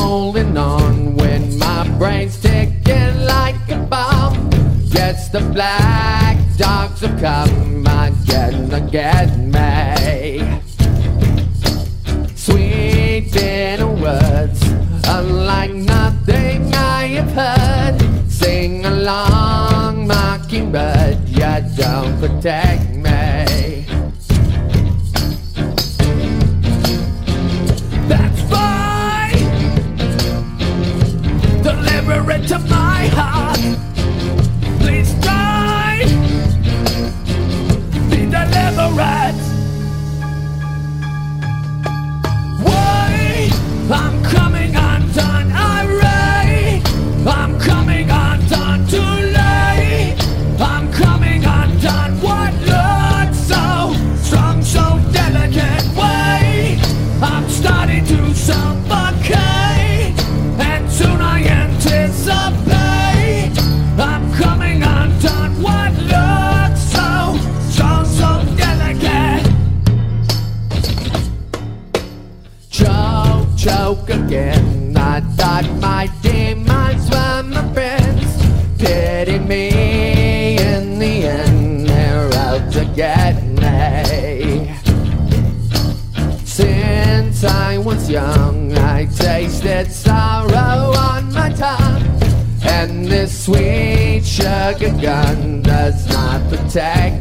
holding on when my brain's ticking like a bomb. Yes, the black dogs have come again to get me. Sweet inner words, unlike nothing I have heard. Sing along, mockingbird, you don't protect me. That's fine. Deliver it to my heart. Please try. Be delivered. Wait, I'm coming undone. Irate. I'm coming undone. Too late. I'm coming undone. What looks so strong, so delicate? Wait, I'm starting to suffocate, and soon I anticipate. I'm coming undone. What looks so strong, so delicate? Choke, choke again. I thought my demons were my friends. Pity me, in the end they're out to get me. Since I was young, I tasted sorrow on my tongue, and this sweet sugar gun does not protect